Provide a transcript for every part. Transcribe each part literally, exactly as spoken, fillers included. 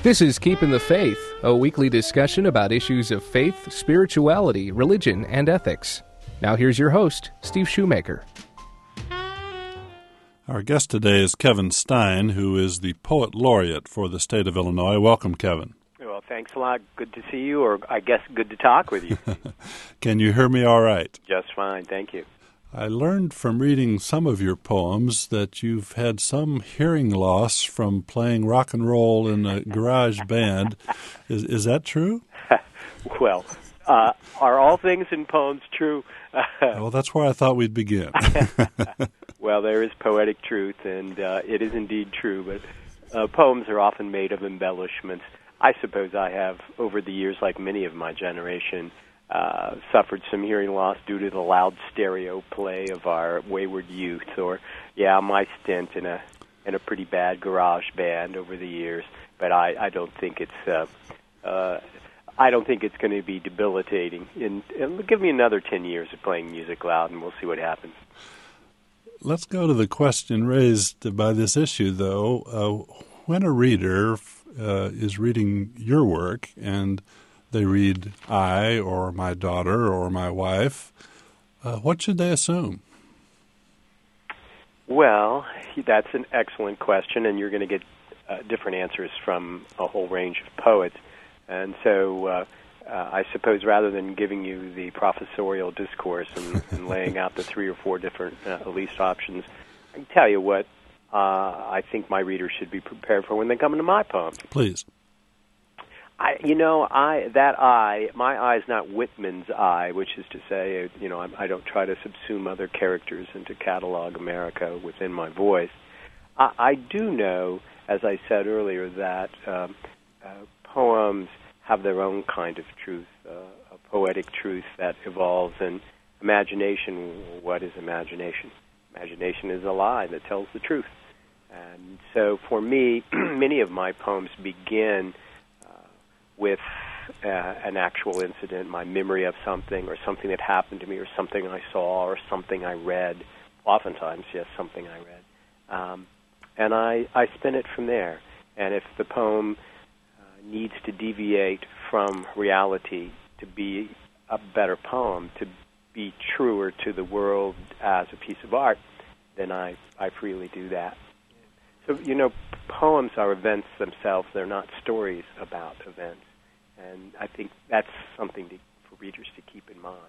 This is Keeping the Faith, a weekly discussion about issues of faith, spirituality, religion, and ethics. Now here's your host, Steve Shoemaker. Our guest today is Kevin Stein, who is the Poet Laureate for the state of Illinois. Welcome, Kevin. Well, thanks a lot. Good to see you, or I guess good to talk with you. Can you hear me all right? Just fine, thank you. I learned from reading some of your poems that you've had some hearing loss from playing rock and roll in a garage band. Is, is that true? Well, uh, are all things in poems true? Well, that's where I thought we'd begin. Well, there is poetic truth, and uh, it is indeed true, but uh, poems are often made of embellishments. I suppose I have, over the years, like many of my generation, uh, suffered some hearing loss due to the loud stereo play of our wayward youth, or, yeah, my stint in a in a pretty bad garage band over the years. But I, I don't think it's uh, uh, I don't think it's going to be debilitating. And, and give me another ten years of playing music loud, and we'll see what happens. Let's go to the question raised by this issue, though. Uh, when a reader uh, is reading your work and they read I or my daughter or my wife, uh, what should they assume? Well, that's an excellent question, and you're going to get uh, different answers from a whole range of poets. And so uh, uh, I suppose rather than giving you the professorial discourse and, and laying out the three or four different uh, at least options, I can tell you what uh, I think my readers should be prepared for when they come into my poems. Please. I, you know, I that I, my I is not Whitman's I, which is to say, you know, I, I don't try to subsume other characters and to catalog America within my voice. I, I do know, as I said earlier, that um, uh, poems have their own kind of truth, uh, a poetic truth that evolves. And imagination, what is imagination? Imagination is a lie that tells the truth. And so for me, many of my poems begin with uh, an actual incident, my memory of something, or something that happened to me, or something I saw, or something I read. Oftentimes, yes, something I read. Um, and I, I spin it from there. And if the poem uh, needs to deviate from reality to be a better poem, to be truer to the world as a piece of art, then I, I freely do that. So, you know, poems are events themselves. They're not stories about events. And I think that's something to, for readers to keep in mind.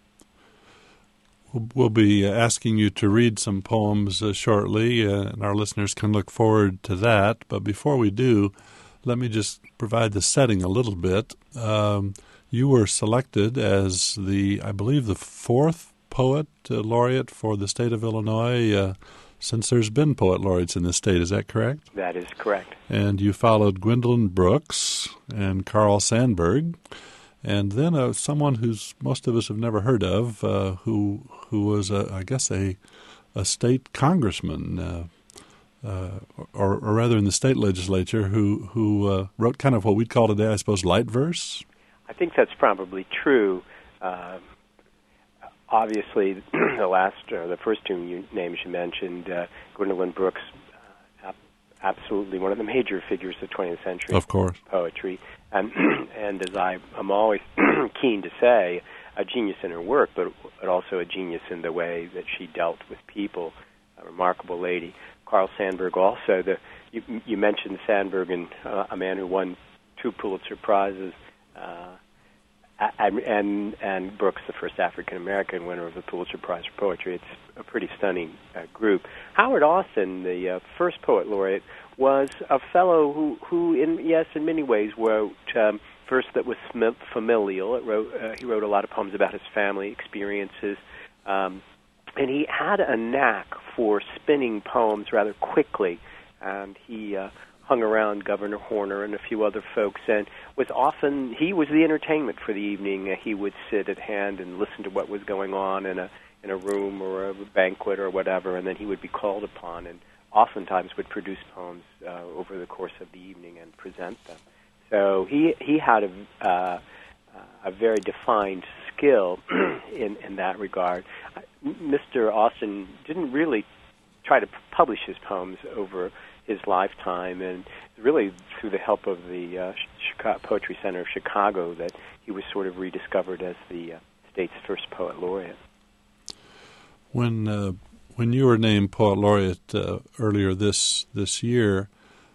We'll be asking you to read some poems uh, shortly, uh, and our listeners can look forward to that. But before we do, let me just provide the setting a little bit. Um, you were selected as the, I believe, the fourth poet uh, laureate for the state of Illinois uh, since there's been poet laureates in the state. Is that correct? That is correct. And you followed Gwendolyn Brooks and Carl Sandburg, and then uh, someone who's most of us have never heard of, uh, who who was, a, I guess, a a state congressman, uh, uh, or, or rather in the state legislature, who who uh, wrote kind of what we'd call today, I suppose, light verse. I think that's probably true. Uh, Obviously, the last, or the first two you, names you mentioned, uh, Gwendolyn Brooks, uh, ab- absolutely one of the major figures of twentieth century of course. Poetry, and and as I am always keen to say, a genius in her work, but, but also a genius in the way that she dealt with people. A remarkable lady. Carl Sandburg, also the you, you mentioned Sandburg, and uh, a man who won two Pulitzer Prizes. Uh, And, and and Brooks, the first African-American winner of the Pulitzer Prize for Poetry. It's a pretty stunning uh, group. Howard Austin, the uh, first poet laureate, was a fellow who, who in yes, in many ways, wrote um, verse that was familial. It wrote, uh, he wrote a lot of poems about his family experiences, um, and he had a knack for spinning poems rather quickly, and he uh, hung around Governor Horner and a few other folks, and was often, he was the entertainment for the evening. Uh, he would sit at hand and listen to what was going on in a in a room or a banquet or whatever, and then he would be called upon, and oftentimes would produce poems uh, over the course of the evening and present them. So he he had a uh, a very defined skill in in that regard. Mister Austin didn't really try to publish his poems over his lifetime, and really through the help of the uh, Chicago Poetry Center of Chicago that he was sort of rediscovered as the uh, state's first poet laureate. When uh, when you were named poet laureate uh, earlier this this year,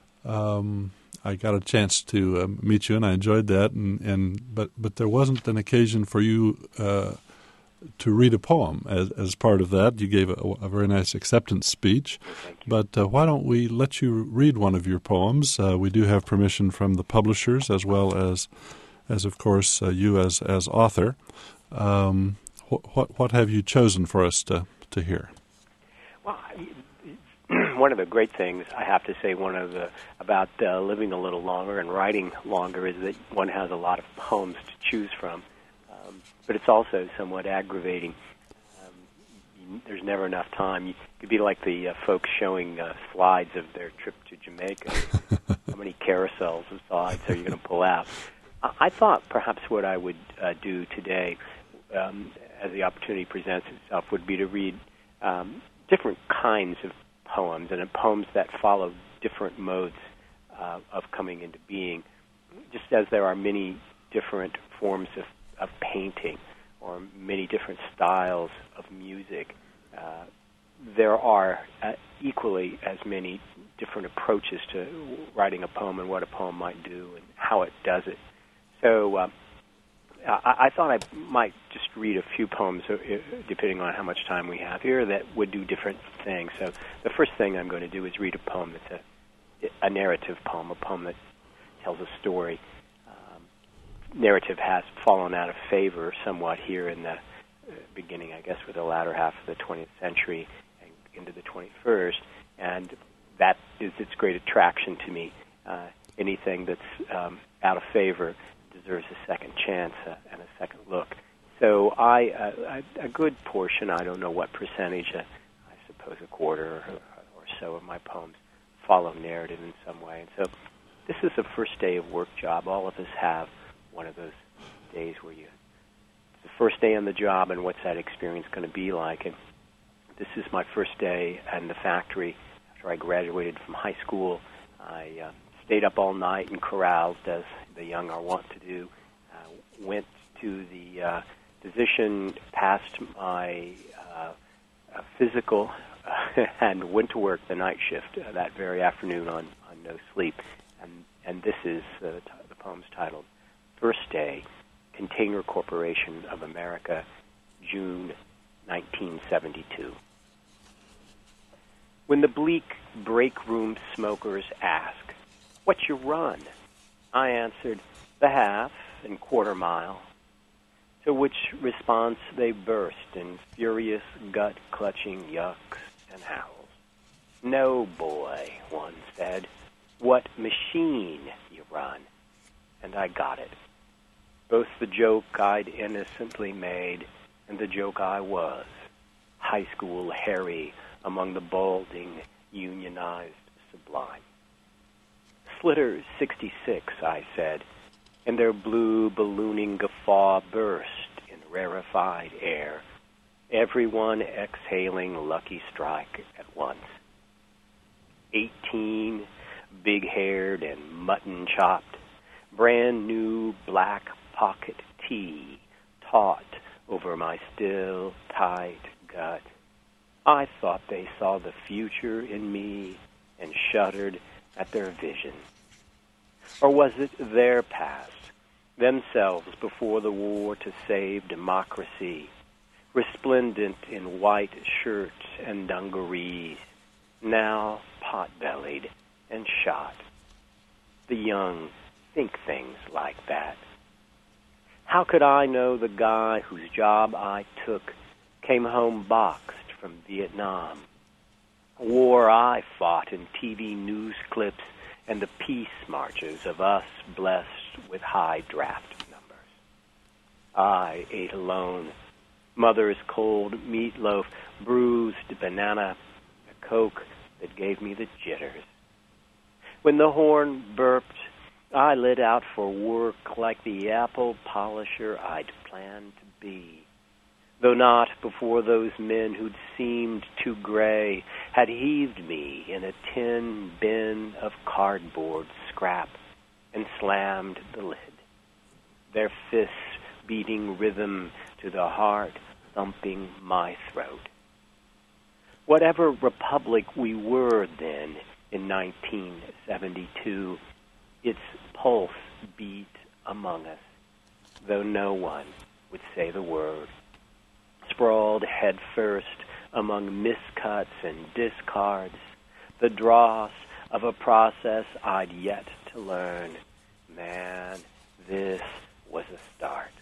um, I got a chance to uh, meet you, and I enjoyed that. And, and but but there wasn't an occasion for you uh, to read a poem as as part of that. You gave a, a very nice acceptance speech. Thank you. But uh, why don't we let you read one of your poems? Uh, we do have permission from the publishers, as well as as of course uh, you as as author. Um, what, what what have you chosen for us to to hear? Well, one of the great things, I have to say, one of the about uh, living a little longer and writing longer is that one has a lot of poems to choose from. Um, but it's also somewhat aggravating. Um, you, there's never enough time. You could be like the uh, folks showing uh, slides of their trip to Jamaica. How many carousels of slides are you going to pull out? I, I thought perhaps what I would uh, do today, um, as the opportunity presents itself, would be to read um, different kinds of poems, and poems that follow different modes uh, of coming into being, just as there are many different forms of, of painting or many different styles of music. Uh, there are uh, equally as many different approaches to writing a poem and what a poem might do and how it does it. So uh, I, I thought I might just read a few poems, uh, depending on how much time we have here, that would do different things. So the first thing I'm going to do is read a poem that's a, a narrative poem, a poem that tells a story. Um, narrative has fallen out of favor somewhat here in the uh, beginning, I guess, with the latter half of the twentieth century and into the twenty-first, and that is its great attraction to me. Uh, anything that's um, out of favor deserves a second chance uh, and a second look. So I, uh, a good portion, I don't know what percentage, uh, I suppose a quarter or, or so of my poems follow narrative in some way. And so this is the first day of work job. All of us have one of those days where you, it's the first day on the job, and what's that experience going to be like? And this is my first day in the factory after I graduated from high school. I uh, stayed up all night and caroused, as the young are wont to do. Uh, went to the uh, physician, passed my uh, uh, physical, uh, and went to work the night shift uh, that very afternoon on, on no sleep. And and this is uh, t- the poem's titled First Day, Container Corporation of America, June nineteen seventy-two. When the bleak break room smokers ask, "What's your run?" I answered, "The half and quarter mile." To which response they burst in furious gut-clutching yucks and howls. "No, boy," one said, "what machine you run?" And I got it. Both the joke I'd innocently made and the joke I was, high school Harry among the balding, unionized sublime. "Slitter sixty-six, I said, and their blue ballooning guffaw burst in rarefied air, everyone exhaling Lucky Strike at once. Eighteen, big-haired and mutton-chopped, brand-new black pocket tee taut over my still, tight gut. I thought they saw the future in me and shuddered at their vision. Or was it their past, themselves before the war to save democracy, resplendent in white shirts and dungarees, now pot-bellied and shot? The young think things like that. How could I know the guy whose job I took came home boxed from Vietnam? A war I fought in T V news clips and the peace marches of us blessed with high draft numbers. I ate alone. Mother's cold meatloaf, bruised banana, a Coke that gave me the jitters. When the horn burped, I lit out for work like the apple polisher I'd planned to be. though not before those men who'd seemed too gray had heaved me in a tin bin of cardboard scrap and slammed the lid, their fists beating rhythm to the heart thumping my throat. Whatever republic we were then in nineteen seventy-two, its pulse beat among us, though no one would say the word. Sprawled head first among miscuts and discards, the dross of a process I'd yet to learn. Man, this was a start.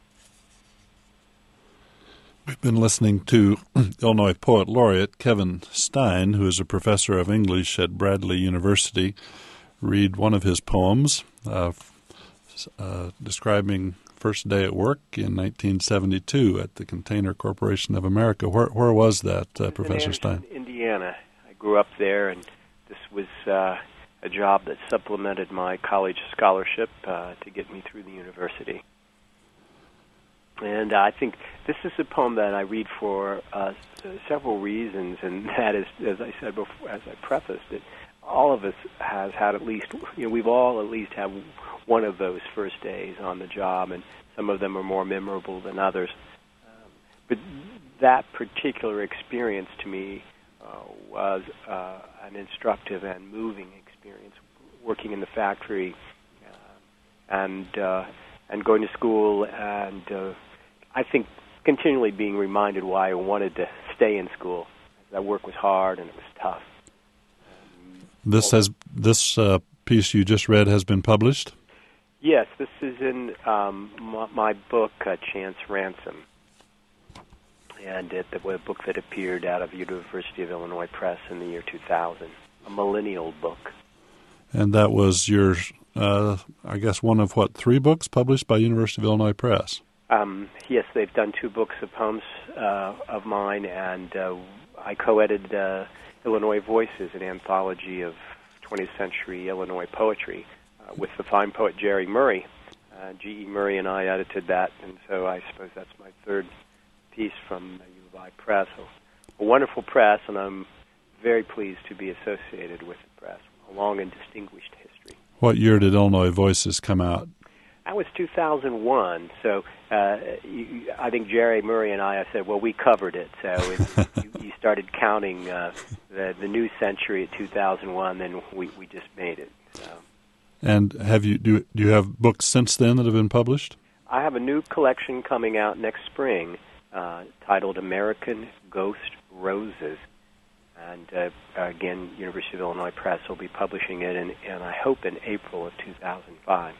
We've been listening to Illinois Poet Laureate Kevin Stein, who is a professor of English at Bradley University, read one of his poems uh, uh, describing first day at work in nineteen seventy-two at the Container Corporation of America. Where, where was that, uh, Professor Stein? Indiana. I grew up there, and this was uh, a job that supplemented my college scholarship uh, to get me through the university. And I think this is a poem that I read for uh, several reasons, and that is, as I said before, as I prefaced it, all of us has had at least, you know, we've all at least had one of those first days on the job, and some of them are more memorable than others. Um, but that particular experience to me uh, was uh, an instructive and moving experience, working in the factory uh, and uh, and going to school, and uh, I think continually being reminded why I wanted to stay in school. That work was hard and it was tough. Um, this has this uh, piece you just read has been published? Yes, this is in um, my, my book, uh, Chance Ransom, and it was a book that appeared out of University of Illinois Press in the year two thousand, a millennial book. And that was your, uh, I guess, one of, what, three books published by University of Illinois Press? Um, yes, they've done two books of poems uh, of mine, and uh, I co-edited uh, Illinois Voices, an anthology of twentieth century Illinois poetry, uh, with the fine poet Jerry Murray. Uh, G E. Murray and I edited that, and so I suppose that's my third piece from U of I Press. A, a wonderful press, and I'm very pleased to be associated with the press. A long and distinguished history. What year did Illinois Voices come out? That was two thousand one, so uh, you, I think Jerry Murray and I, I said, well, we covered it. So if you, you started counting uh, the, the new century at two thousand one, then we, we just made it. So. And have you do, do you have books since then that have been published? I have a new collection coming out next spring uh, titled American Ghost Roses. And uh, again, University of Illinois Press will be publishing it, in, and I hope in April of two thousand five.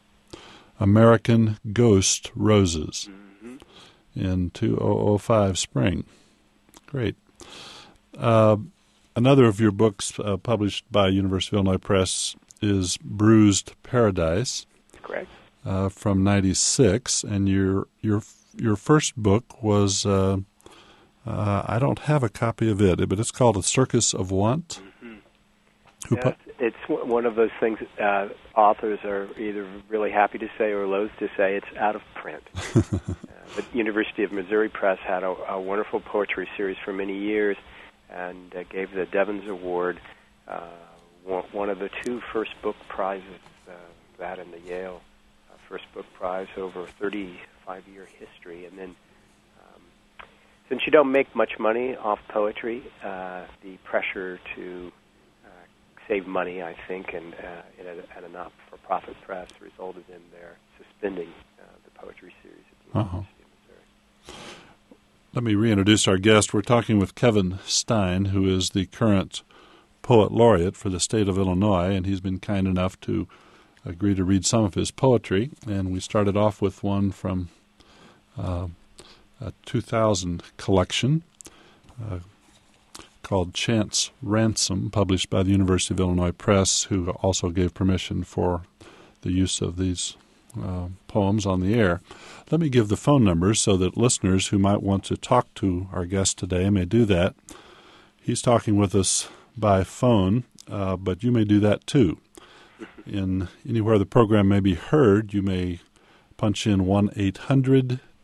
American Ghost Roses mm-hmm. in two thousand five spring. Great. Uh, another of your books uh, published by University of Illinois Press is Bruised Paradise. Correct. Uh, from ninety-six, and your your your first book was uh, uh, I don't have a copy of it, but it's called A Circus of Want. Mm-hmm. Who yeah, pu- it's one of those things uh, authors are either really happy to say or loath to say. It's out of print. uh, the University of Missouri Press had a, a wonderful poetry series for many years, and uh, gave the Devens Award, uh, one, one of the two first book prizes, uh, that and the Yale uh, first book prize over a thirty-five year history. And then, um, since you don't make much money off poetry, uh, the pressure to save money, I think, and uh, at, a, at a not-for-profit press resulted in their suspending uh, the poetry series at the uh-huh. University of Missouri. Let me reintroduce our guest. We're talking with Kevin Stein, who is the current Poet Laureate for the state of Illinois, and he's been kind enough to agree to read some of his poetry. And we started off with one from uh, a two thousand collection, uh, called Chance Ransom, published by the University of Illinois Press, who also gave permission for the use of these uh, poems on the air. Let me give the phone numbers so that listeners who might want to talk to our guest today may do that. He's talking with us by phone, uh, but you may do that too. In anywhere the program may be heard, you may punch in one eight hundred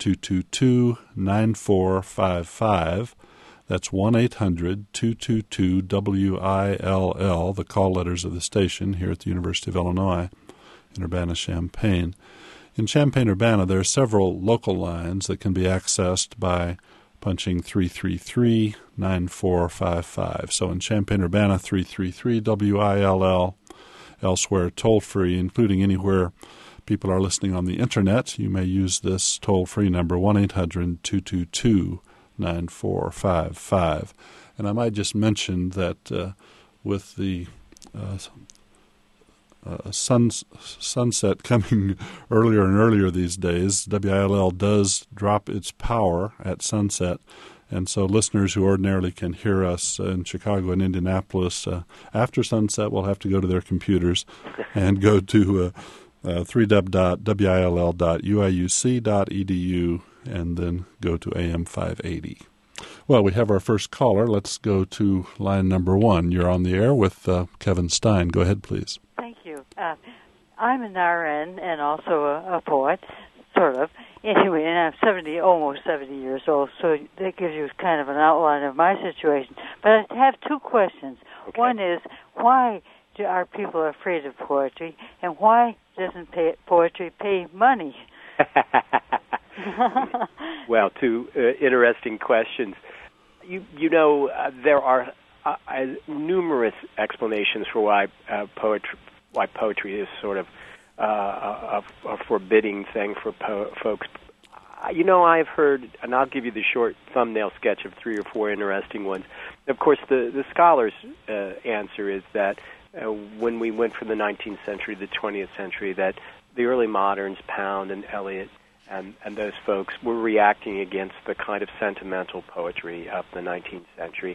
two two two, nine four five five. That's one eight hundred, two two two, W I L L, the call letters of the station here at the University of Illinois in Urbana-Champaign. In Champaign-Urbana, there are several local lines that can be accessed by punching three three three, nine four five five. So in Champaign-Urbana, three three three, W I L L. Elsewhere, toll-free, including anywhere people are listening on the Internet. You may use this toll-free number, one eight hundred, two two two, nine four five five. And I might just mention that uh, with the uh, uh, sun, sunset coming earlier and earlier these days, W I L L does drop its power at sunset. And so listeners who ordinarily can hear us in Chicago and Indianapolis uh, after sunset will have to go to their computers and go to uh, uh, three w w w dot w i l l dot u i u c dot e d u and then go to A M five eighty. Well, we have our first caller. Let's go to line number one. You're on the air with uh, Kevin Stein. Go ahead, please. Thank you. Uh, I'm an R N and also a, a poet, sort of. Anyway, and I'm seventy, almost seventy years old, so that gives you kind of an outline of my situation. But I have two questions. Okay. One is, why do our people afraid of poetry, and why doesn't pay, poetry pay money? Well, two uh, interesting questions. You you know, uh, there are uh, uh, numerous explanations for why uh, poetry why poetry is sort of uh, a, a forbidding thing for po- folks. Uh, you know, I've heard, and I'll give you the short thumbnail sketch of three or four interesting ones. Of course, the the scholars' uh, answer is that uh, when we went from the nineteenth century to the twentieth century, that the early moderns, Pound and Eliot, and, and those folks were reacting against the kind of sentimental poetry of the nineteenth century.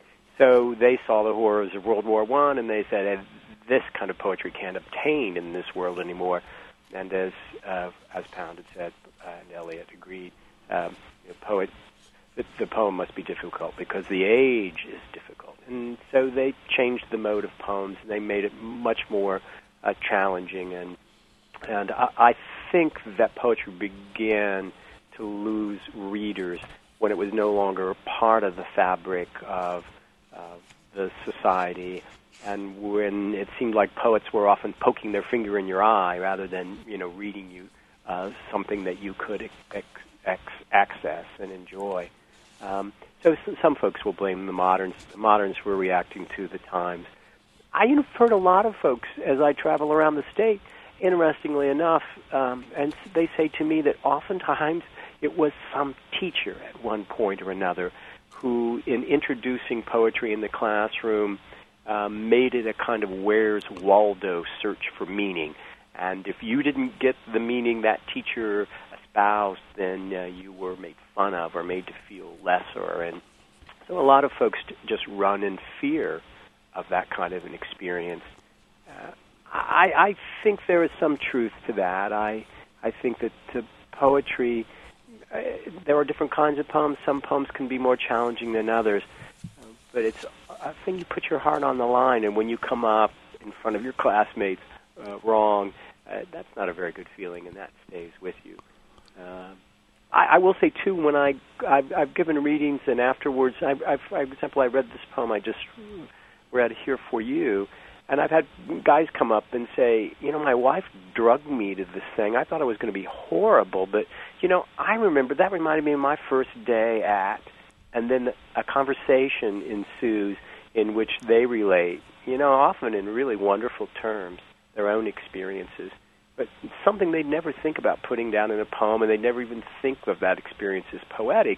So they saw the horrors of World War One, and they said, hey, this kind of poetry can't obtain in this world anymore. And as uh, as Pound had said, uh, and Eliot agreed, um, the poet, the, the poem must be difficult because the age is difficult. And so they changed the mode of poems, and they made it much more uh, challenging. And and I, I think that poetry began to lose readers when it was no longer part of the fabric of uh, the society, and when it seemed like poets were often poking their finger in your eye rather than, you know, reading you uh, something that you could ex- ex- access and enjoy. Um, so some folks will blame the moderns. The moderns were reacting to the times. I've heard a lot of folks, as I travel around the state, interestingly enough, um, and they say to me that oftentimes it was some teacher at one point or another who, in introducing poetry in the classroom, um, made it a kind of Where's Waldo search for meaning. And if you didn't get the meaning that teacher espoused, then uh, you were made fun of or made to feel lesser. And so a lot of folks t- just run in fear of that kind of an experience. Uh, I, I think there is some truth to that. I I think that the poetry, uh, there are different kinds of poems. Some poems can be more challenging than others, uh, but it's I think you put your heart on the line, and when you come up in front of your classmates uh, wrong, uh, that's not a very good feeling, and that stays with you. Uh, I, I will say too, when I I've, I've given readings, and afterwards, I, I've, for example, I read this poem I just read here for you. And I've had guys come up and say, you know, my wife drugged me to this thing. I thought it was going to be horrible, but, you know, I remember that reminded me of my first day at, and then a conversation ensues in which they relate, you know, often in really wonderful terms, their own experiences. But something they'd never think about putting down in a poem, and they'd never even think of that experience as poetic.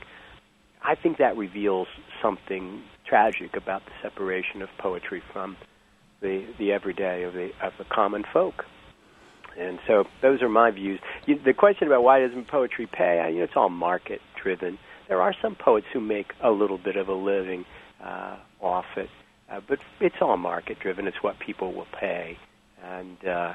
I think that reveals something tragic about the separation of poetry from the the everyday of the of the common folk. And so those are my views. You, the question about why doesn't poetry pay, I, you know, it's all market driven. There are some poets who make a little bit of a living uh, off it, uh, but it's all market driven. It's what people will pay, and uh,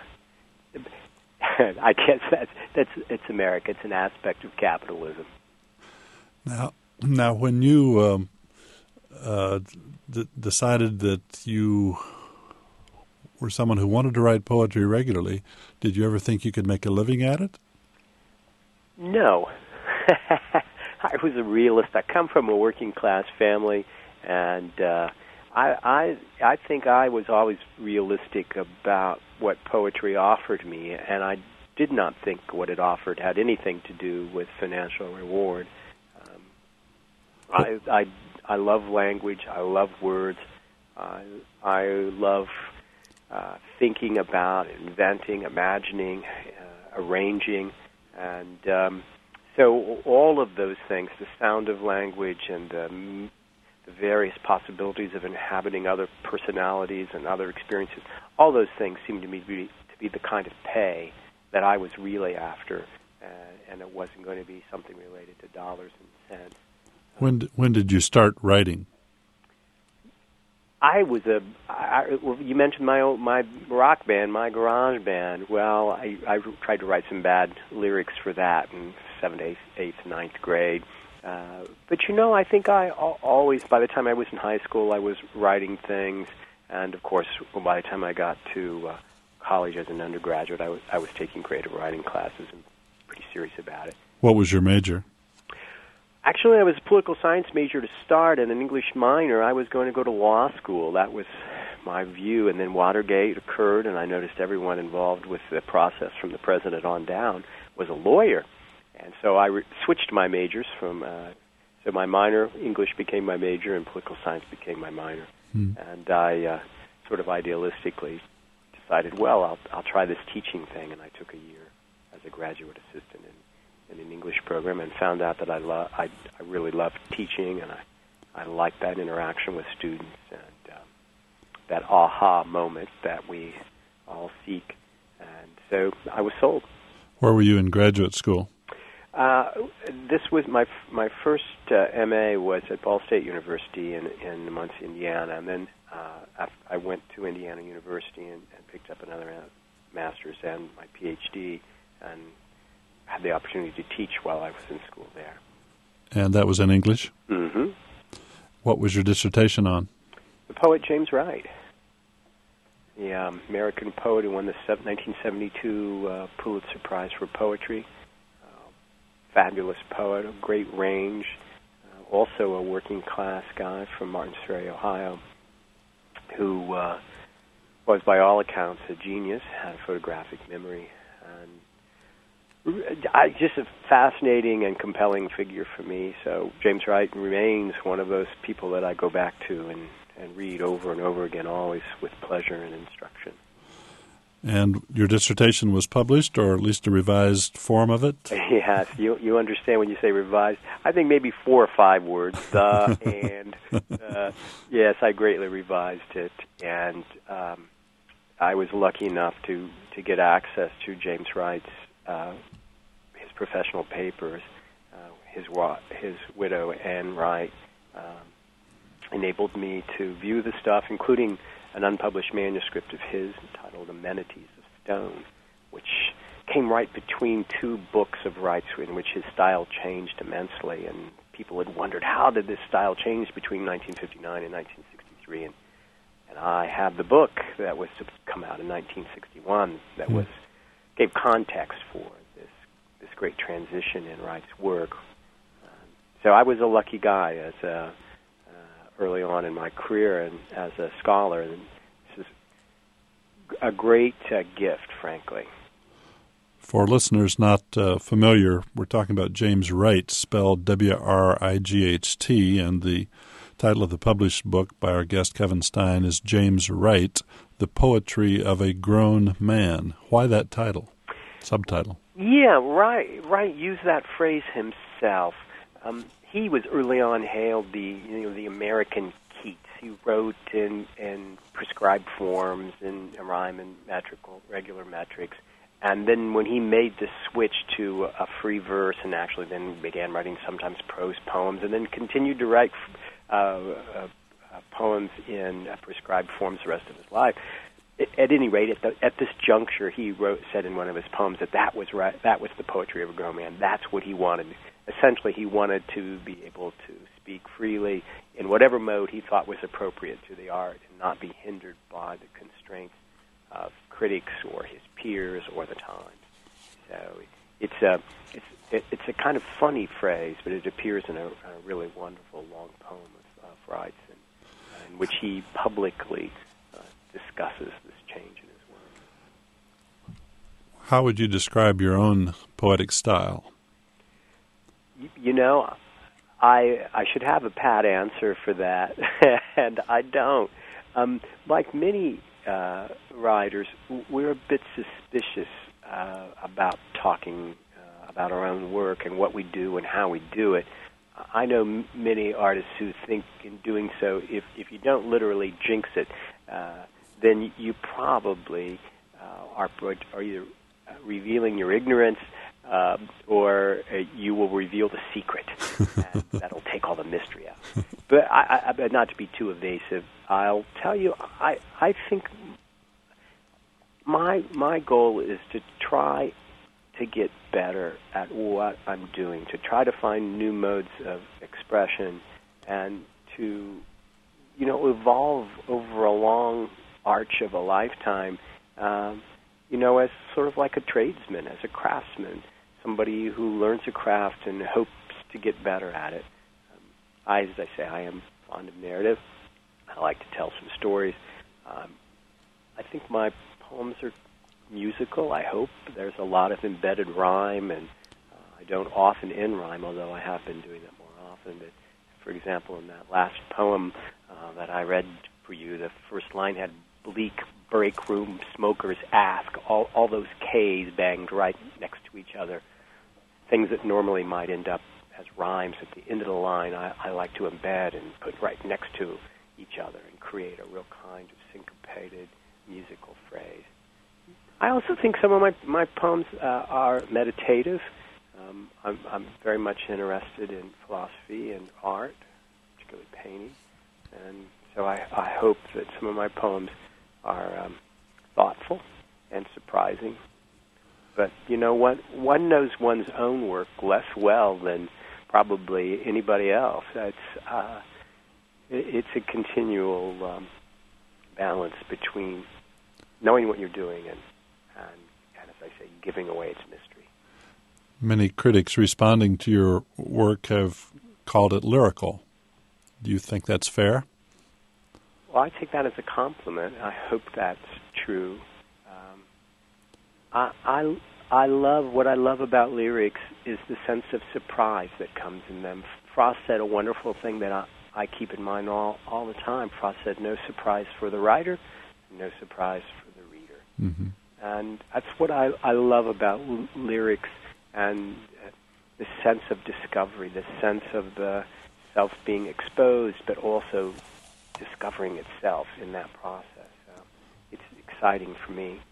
I guess that's that's it's America. It's an aspect of capitalism. Now, now, when you um, uh, d- decided that you were someone who wanted to write poetry regularly, did you ever think you could make a living at it? No. I was a realist. I come from a working class family, and uh, I, I I think I was always realistic about what poetry offered me, and I did not think what it offered had anything to do with financial reward. Um, I, I I love language. I love words. I I love uh, thinking about, inventing, imagining, uh, arranging, and um, so all of those things, the sound of language and um, the various possibilities of inhabiting other personalities and other experiences, all those things seem to me to be, to be the kind of pay that I was really after, uh, and it wasn't going to be something related to dollars and cents. When when did you start writing? I was a. I, you mentioned my own, my rock band, my garage band. Well, I, I tried to write some bad lyrics for that in seventh, eighth, eighth ninth grade. Uh, but you know, I think I always, by the time I was in high school, I was writing things, and of course, by the time I got to uh, college as an undergraduate, I was I was taking creative writing classes and pretty serious about it. What was your major? Actually, I was a political science major to start and an English minor. I was going to go to law school. That was my view. And then Watergate occurred, and I noticed everyone involved with the process from the president on down was a lawyer. And so I re- switched my majors from, uh, so my minor, English became my major, and political science became my minor. Hmm. And I uh, sort of idealistically decided, well, I'll, I'll try this teaching thing, and I took a year as a graduate assistant in in an English program, and found out that I lo- I, I really loved teaching, and I, I liked that interaction with students, and um, that aha moment that we all seek. And so I was sold. Where were you in graduate school? Uh, this was my my first uh, M A was at Ball State University in, in Muncie, Indiana, and then uh, I went to Indiana University and, and picked up another master's and my P H D, and had the opportunity to teach while I was in school there. And that was in English? Mm-hmm. What was your dissertation on? The poet James Wright, the um, American poet who won the nineteen seventy-two uh, Pulitzer Prize for Poetry. Uh, fabulous poet, a great range. Uh, also a working-class guy from Martins Ferry, Ohio, who uh, was, by all accounts, a genius, had a photographic memory, and I, just a fascinating and compelling figure for me. So James Wright remains one of those people that I go back to and, and read over and over again, always with pleasure and instruction. And your dissertation was published, or at least a revised form of it? Yes, you you understand when you say revised. I think maybe four or five words. Uh, and uh, yes, I greatly revised it, and um, I was lucky enough to, to get access to James Wright's Uh, his professional papers. Uh, his wa- his widow, Anne Wright, um, enabled me to view the stuff, including an unpublished manuscript of his entitled Amenities of Stone, which came right between two books of Wright's in which his style changed immensely, and people had wondered, how did this style change between nineteen fifty-nine and nineteen sixty-three? And, and I have the book that was to come out in nineteen sixty-one that mm. was gave context for this this great transition in Wright's work. Um, so I was a lucky guy as a, uh, early on in my career and as a scholar. And this is a great uh, gift, frankly. For listeners not uh, familiar, we're talking about James Wright, spelled W R I G H T, and the title of the published book by our guest Kevin Stein is James Wright, The Poetry of a Grown Man. Why that title, subtitle? Yeah, Wright, Wright used that phrase himself. Um, he was early on hailed the you know the American Keats. He wrote in, in prescribed forms, in rhyme and metrical, regular metrics. And then when he made the switch to a free verse and actually then began writing sometimes prose poems and then continued to write uh, uh, uh, poems in uh, prescribed forms the rest of his life, at any rate, at, the, at this juncture, he wrote, said in one of his poems that that was right, that was the poetry of a grown man. That's what he wanted. Essentially, he wanted to be able to speak freely in whatever mode he thought was appropriate to the art and not be hindered by the constraints of critics or his peers or the times. So it's a, it's it, it's a kind of funny phrase, but it appears in a, a really wonderful long poem of uh, Freud's, in, in which he publicly uh, discusses this change in his work. How would you describe your own poetic style? You, you know, I I should have a pat answer for that, and I don't. Um, like many uh, writers, we're a bit suspicious uh, about talking uh, about our own work and what we do and how we do it. I know m- many artists who think in doing so, if, if you don't literally jinx it, uh, then you probably uh, are, are either revealing your ignorance uh, or uh, you will reveal the secret, and that'll take all the mystery out. But I, I, but not to be too evasive, I'll tell you, I, I think my my goal is to try to get better at what I'm doing, to try to find new modes of expression, and to, you know, evolve over a long arch of a lifetime, um, you know, as sort of like a tradesman, as a craftsman, somebody who learns a craft and hopes to get better at it. Um, I, as I say, I am fond of narrative. I like to tell some stories. Um, I think my poems are musical, I hope. There's a lot of embedded rhyme, and uh, I don't often end rhyme, although I have been doing that more often. But, for example, in that last poem uh, that I read for you, the first line had bleak break room smokers ask, all, all those K's banged right next to each other. Things that normally might end up as rhymes at the end of the line, I, I like to embed and put right next to each other and create a real kind of syncopated musical phrase. I also think some of my, my poems uh, are meditative. Um, I'm, I'm very much interested in philosophy and art, particularly painting. And so I, I hope that some of my poems are um, thoughtful and surprising. But, you know, one, one knows one's own work less well than probably anybody else. It's, uh, it, it's a continual um, balance between knowing what you're doing and, and, and, as I say, giving away its mystery. Many critics responding to your work have called it lyrical. Do you think that's fair? Well, I take that as a compliment. I hope that's true. Um, I, I, I love, what I love about lyrics is the sense of surprise that comes in them. Frost said a wonderful thing that I, I keep in mind all, all the time. Frost said, no surprise for the writer, no surprise for the reader. Mm-hmm. And that's what I, I love about l- lyrics and uh, the sense of discovery, the sense of the self being exposed, but also discovering itself in that process. So it's exciting for me.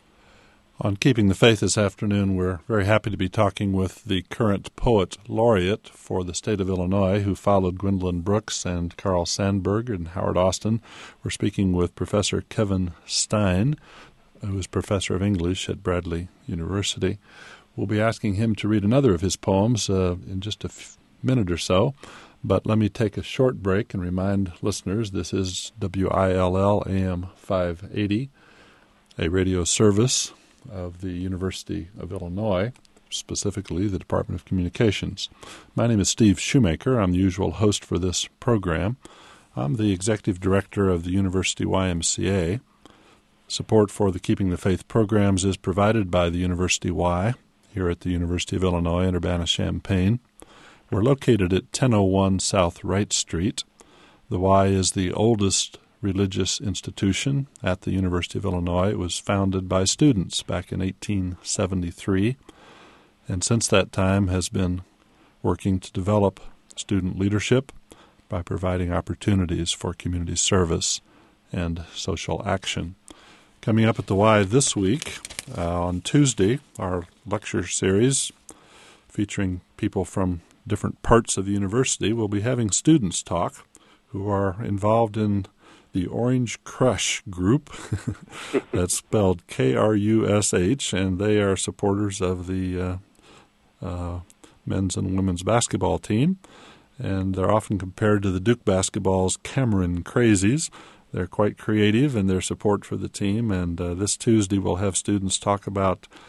On Keeping the Faith this afternoon, we're very happy to be talking with the current poet laureate for the state of Illinois, who followed Gwendolyn Brooks and Carl Sandburg and Howard Austin. We're speaking with Professor Kevin Stein, who is professor of English at Bradley University. We'll be asking him to read another of his poems uh, in just a f- minute or so. But let me take a short break and remind listeners this is W I L L A M five eighty, a radio service of the University of Illinois, specifically the Department of Communications. My name is Steve Shoemaker. I'm the usual host for this program. I'm the executive director of the University Y M C A. Support for the Keeping the Faith programs is provided by the University Y here at the University of Illinois in Urbana-Champaign. We're located at ten oh one South Wright Street. The Y is the oldest religious institution at the University of Illinois. It was founded by students back in eighteen seventy-three, and since that time has been working to develop student leadership by providing opportunities for community service and social action. Coming up at the Y this week, uh, on Tuesday, our lecture series featuring people from different parts of the university. We'll be having students talk who are involved in the Orange Crush group. That's spelled K R U S H, and they are supporters of the uh, uh, men's and women's basketball team. And they're often compared to the Duke basketball's Cameron Crazies. They're quite creative in their support for the team, and uh, this Tuesday we'll have students talk about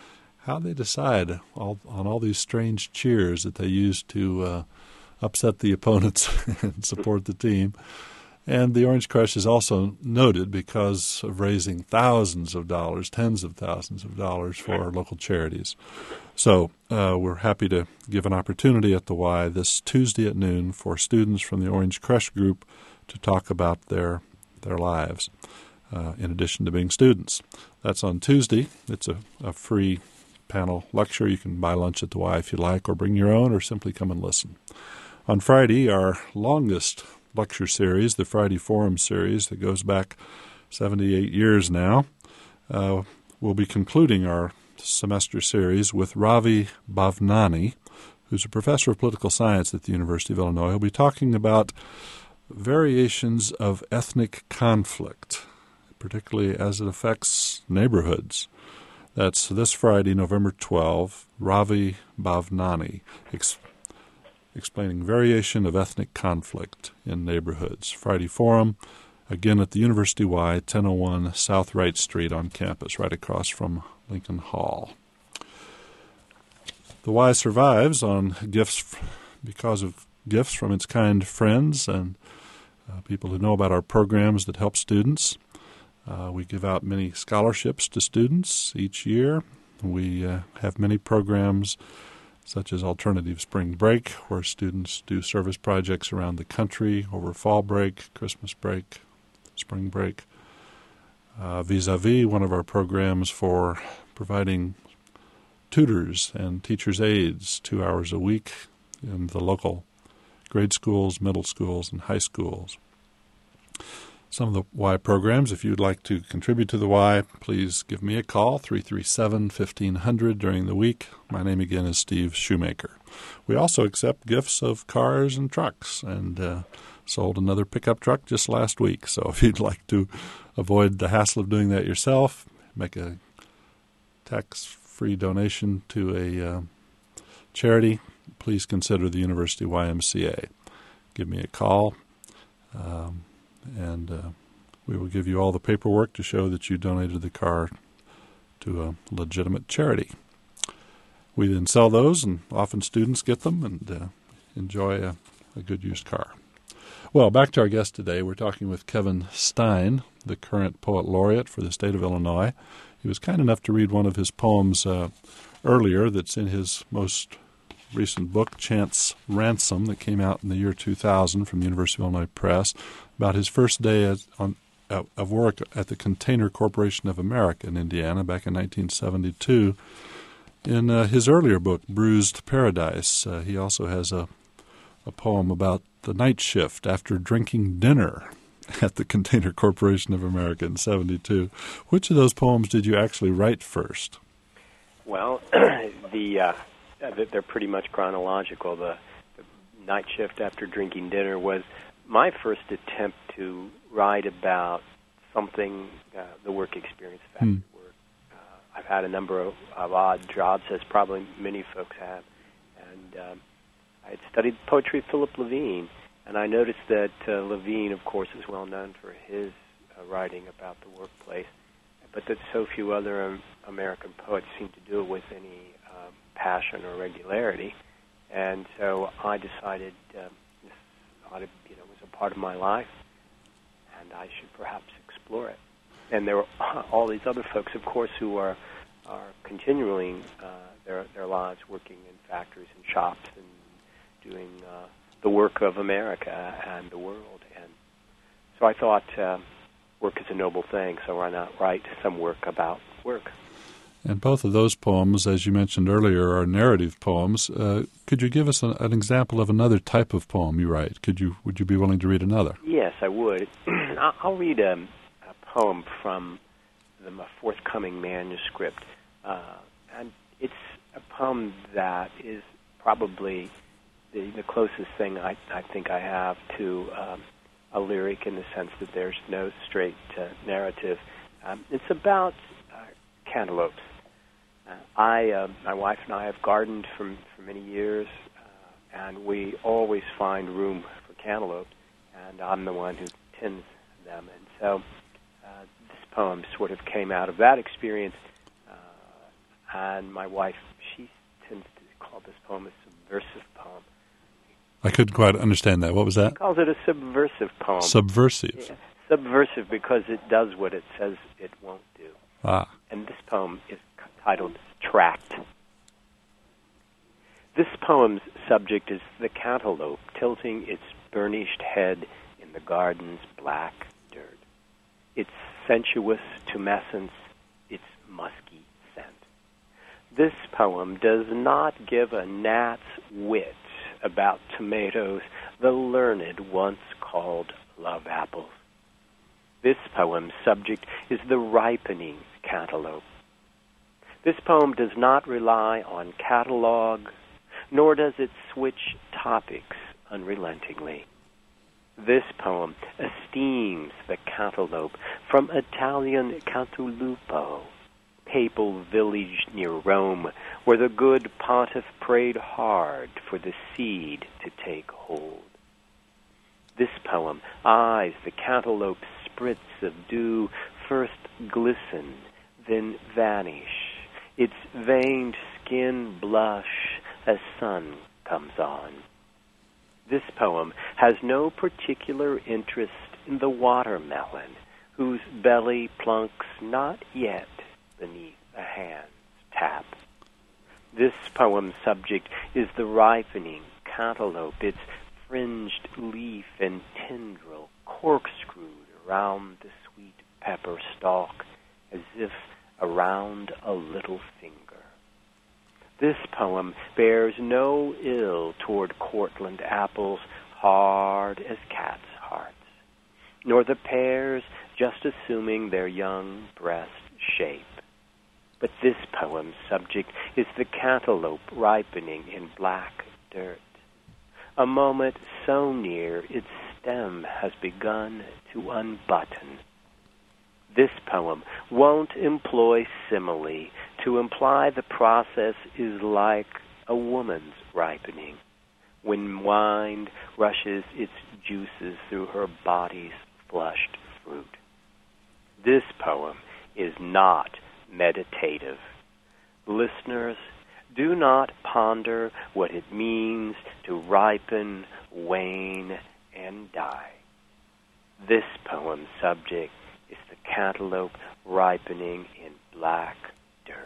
how they decide all, on all these strange cheers that they use to uh, upset the opponents and support the team. And the Orange Crush is also noted because of raising thousands of dollars, tens of thousands of dollars for our local charities. So uh, we're happy to give an opportunity at the Y this Tuesday at noon for students from the Orange Crush group to talk about their their lives, uh, in addition to being students. That's on Tuesday. It's a, a free panel lecture. You can buy lunch at the Y if you like, or bring your own, or simply come and listen. On Friday, our longest lecture series, the Friday Forum series that goes back seventy-eight years now, uh, we'll be concluding our semester series with Ravi Bhavnani, who's a professor of political science at the University of Illinois. He'll be talking about variations of ethnic conflict, particularly as it affects neighborhoods. That's this Friday, November twelfth, Ravi Bhavnani, ex- explaining variation of ethnic conflict in neighborhoods. Friday Forum, again at the University Y, ten oh one South Wright Street on campus, right across from Lincoln Hall. The Y survives on gifts because of gifts from its kind friends and uh, people who know about our programs that help students. Uh, we give out many scholarships to students each year. We uh, have many programs such as Alternative Spring Break, where students do service projects around the country over fall break, Christmas break, spring break. Uh, Vis-a-Vis, one of our programs for providing tutors and teachers' aides two hours a week in the local grade schools, middle schools, and high schools. Some of the Y programs, if you'd like to contribute to the Y, please give me a call, three three seven, fifteen hundred during the week. My name again is Steve Shoemaker. We also accept gifts of cars and trucks, and uh, sold another pickup truck just last week. So if you'd like to avoid the hassle of doing that yourself, make a tax-free donation to a uh, charity, please consider the University Y M C A. Give me a call. Um, and uh, we will give you all the paperwork to show that you donated the car to a legitimate charity. We then sell those, and often students get them and uh, enjoy a, a good used car. Well, back to our guest today. We're talking with Kevin Stein, the current poet laureate for the state of Illinois. He was kind enough to read one of his poems uh, earlier that's in his most recent book, Chance Ransom, that came out in the year two thousand from the University of Illinois Press, about his first day as, on, uh, of work at the Container Corporation of America in Indiana back in nineteen seventy-two. In uh, his earlier book, Bruised Paradise, uh, he also has a, a poem about the night shift after drinking dinner at the Container Corporation of America in seventy-two. Which of those poems did you actually write first? Well, the... Uh they're pretty much chronological. The, the night shift after drinking dinner was my first attempt to write about something, uh, the work experience of hmm. work. Uh, I've had a number of, of odd jobs, as probably many folks have, and um, I had studied poetry of Philip Levine, and I noticed that uh, Levine, of course, is well known for his uh, writing about the workplace, but that so few other um, American poets seem to do it with any passion or regularity, and so I decided um, this ought to, you know, was a part of my life, and I should perhaps explore it. And there were all these other folks, of course, who are are continuing uh, their their lives working in factories and shops and doing uh, the work of America and the world. And so I thought uh, work is a noble thing, so why not write some work about work? And both of those poems, as you mentioned earlier, are narrative poems. Uh, could you give us an, an example of another type of poem you write? Could you? Would you be willing to read another? Yes, I would. I'll read a, a poem from the forthcoming manuscript, uh, and it's a poem that is probably the, the closest thing I, I think I have to um, a lyric, in the sense that there's no straight uh, narrative. Um, it's about uh, cantaloupes. Uh, I, uh, my wife and I have gardened for, for many years, uh, and we always find room for cantaloupes, and I'm the one who tends them. And so uh, this poem sort of came out of that experience, uh, and my wife, she tends to call this poem a subversive poem. I couldn't quite understand that. What was that? She calls it a subversive poem. Subversive. Yeah, subversive because it does what it says it won't do. Ah. And this poem is titled Tract. This poem's subject is the cantaloupe tilting its burnished head in the garden's black dirt. Its sensuous tumescence, its musky scent. This poem does not give a gnat's wit about tomatoes the learned once called love apples. This poem's subject is the ripening cantaloupe. This poem does not rely on catalog, nor does it switch topics unrelentingly. This poem esteems the cantaloupe from Italian Cantalupo, papal village near Rome, where the good pontiff prayed hard for the seed to take hold. This poem eyes the cantaloupe's spritz of dew first glisten, then vanish, its veined skin blush as sun comes on. This poem has no particular interest in the watermelon, whose belly plunks not yet beneath a hand's tap. This poem's subject is the ripening cantaloupe, its fringed leaf and tendril corkscrewed around the sweet pepper stalk as if around a little finger. This poem bears no ill toward Cortland apples hard as cats' hearts, nor the pears just assuming their young breast shape. But this poem's subject is the cantaloupe ripening in black dirt, a moment so near its stem has begun to unbutton. This poem won't employ simile to imply the process is like a woman's ripening, when wine rushes its juices through her body's flushed fruit. This poem is not meditative. Listeners, do not ponder what it means to ripen, wane, and die. This poem's subject is the cantaloupe ripening in black dirt.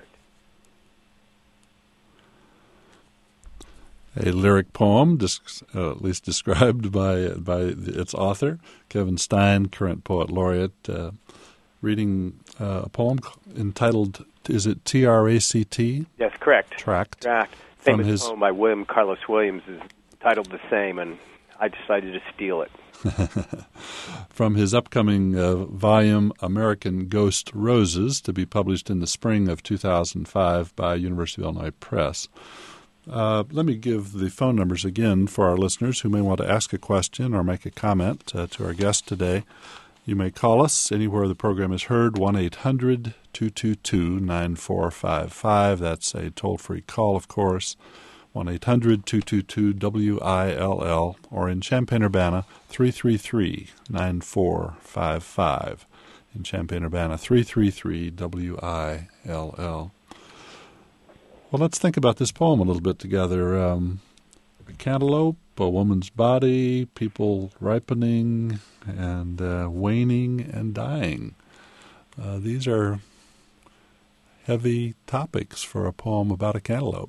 A lyric poem, uh, at least described by by its author, Kevin Stein, current poet laureate, uh, reading uh, a poem entitled, is it T R A C T? Yes, correct. Tract. Tract. From Famous his poem by William Carlos Williams is titled the same, and I decided to steal it. From his upcoming uh, volume, American Ghost Roses, to be published in the spring of two thousand five by University of Illinois Press. Uh, let me give the phone numbers again for our listeners who may want to ask a question or make a comment uh, to our guest today. You may call us anywhere the program is heard, one eight hundred two two two nine four five five. That's a toll-free call, of course, one eight hundred two two two W I L L, or in Champaign-Urbana, three three three nine four five five. In Champaign-Urbana, three three three W I L L. Well, let's think about this poem a little bit together. Um, a cantaloupe, a woman's body, people ripening and uh, waning and dying. Uh, these are heavy topics for a poem about a cantaloupe.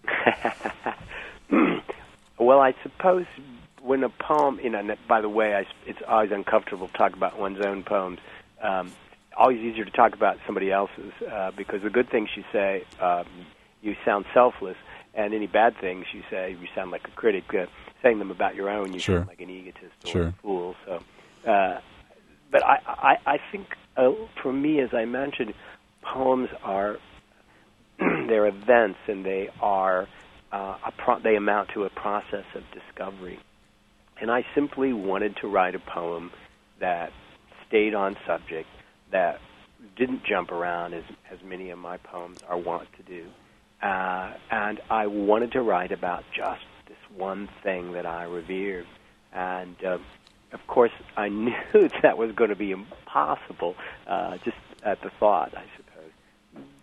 Well, I suppose when a poem, you know, by the way, I, it's always uncomfortable to talk about one's own poems. Um, always easier to talk about somebody else's uh, because the good things you say, um, you sound selfless, and any bad things you say, you sound like a critic. Uh, saying them about your own, you sure. sound like an egotist or sure. a fool. So, uh, but I, I, I think uh, for me, as I mentioned, poems are they're events, and they are uh, a pro- they amount to a process of discovery. And I simply wanted to write a poem that stayed on subject, that didn't jump around as as many of my poems are wont to do. Uh, and I wanted to write about just this one thing that I revered. And, uh, of course, I knew that was going to be impossible uh, just at the thought, I suppose.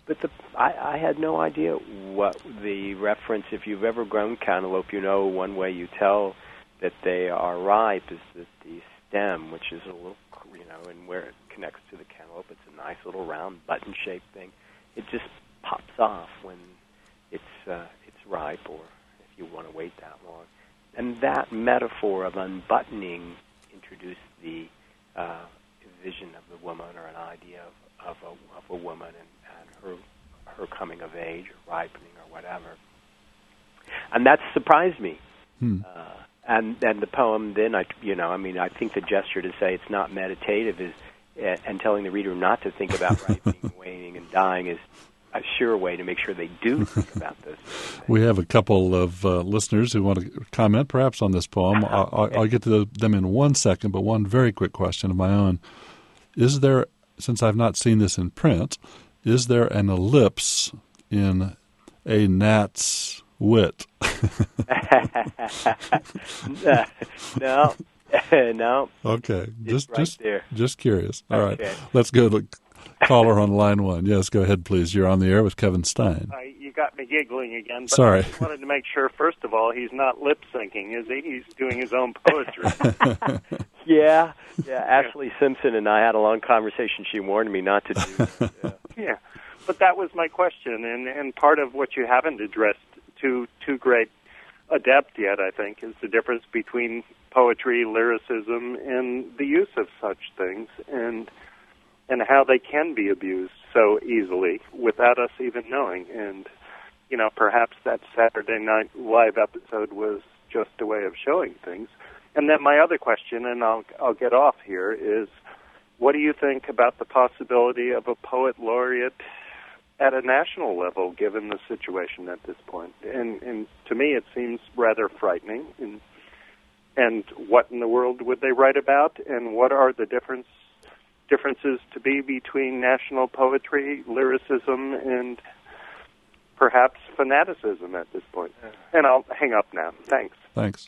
but the I, I had no idea what the reference. If you've ever grown cantaloupe, you know one way you tell that they are ripe is that the stem, which is a little, you know, and where it connects to the cantaloupe, it's a nice little round button-shaped thing. It just pops off when it's uh, it's ripe, or if you want to wait that long. And that metaphor of unbuttoning introduced the uh, vision of the woman, or an idea of, of, a, of a woman and, and her her coming of age or ripening or whatever. And that surprised me. Hmm. Uh, and and the poem then, I you know, I mean, I think the gesture to say it's not meditative is, uh, and telling the reader not to think about ripening, waning, and dying is a sure way to make sure they do think about this. We have a couple of uh, listeners who want to comment perhaps on this poem. I'll, I'll, I'll get to the, them in one second, but one very quick question of my own. Is there, since I've not seen this in print, is there an ellipse in a gnat's wit? no, no. Okay, just right just there. just curious. All Okay. right, let's go to caller on line one. Yes, go ahead, please. You're on the air with Kevin Stein. Uh, you got me giggling again. But Sorry. I just wanted to make sure, first of all, he's not lip syncing, is he? He's doing his own poetry. Yeah, yeah. Ashley Simpson and I had a long conversation. She warned me not to do that. Yeah. Yeah, but that was my question, and and part of what you haven't addressed to to great adept yet, I think, is the difference between poetry, lyricism, and the use of such things, and and how they can be abused so easily without us even knowing. And you know, perhaps that Saturday Night Live episode was just a way of showing things. And then my other question, and I'll I'll get off here, is what do you think about the possibility of a poet laureate at a national level, given the situation at this point? And, and to me, it seems rather frightening. And, and what in the world would they write about? And what are the difference, differences to be between national poetry, lyricism, and perhaps fanaticism at this point? And I'll hang up now. Thanks. Thanks.